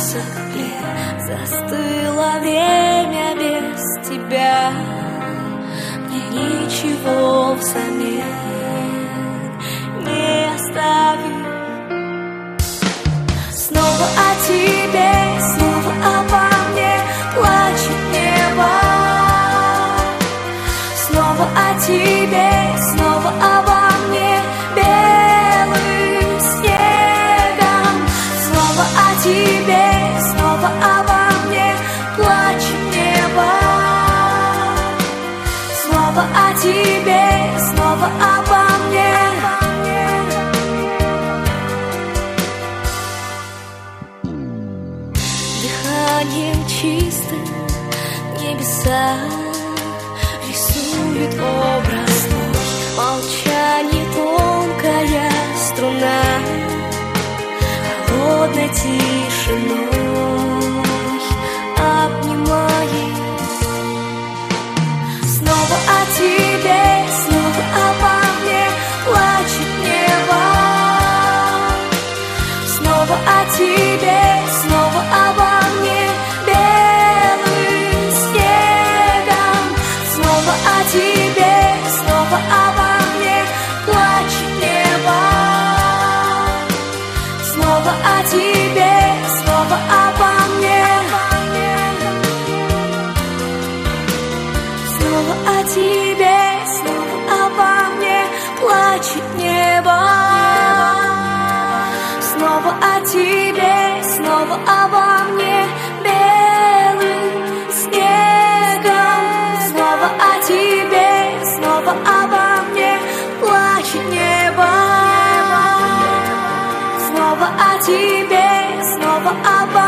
высохли, застыло время без тебя. Мне ничего взамен не оставить. Снова о тебе, снова обо мне плачет небо. Снова о тебе, снова обо мне белым снегом. Снова о тебе, снова обо мне плачет небо. Снова о тебе, снова обо мне. Дыханием чистым небеса рисует образ твой. Молчание тонкая струна, холодной тишиной обнимает. Снова о тебе, снова обо мне плачет небо. Снова о тебе, снова обо мне белым снегом. Снова о тебе, снова обо мне плачет небо. Снова о тебе, снова обо мне. Снова о тебе, снова обо мне плачет небо. Снова о тебе, снова обо мне белым снегом. Снова о тебе, снова обо мне плачет небо. Снова о тебе, снова обо